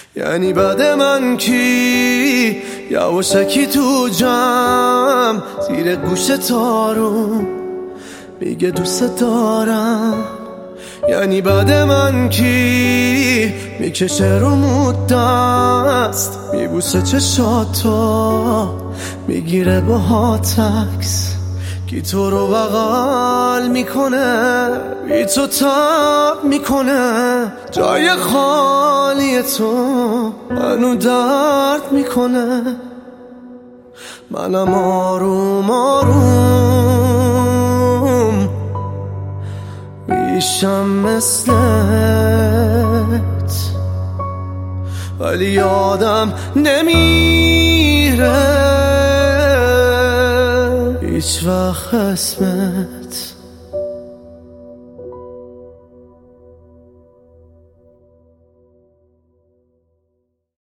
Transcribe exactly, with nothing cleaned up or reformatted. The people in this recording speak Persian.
یعنی بعد من کی یواشکی تو جمع زیر گوش تارو میگه دوست دارم. یعنی بعد من کی میکشه رو مود دست میبوسه چشاتو میگیره با هاتکس کی تو رو بغل میکنه بی تو تب میکنه جای خالی تو منو درد میکنه. منم آروم آروم میشم مثلت ولی یادم نمیره هیچ وقت اسمت.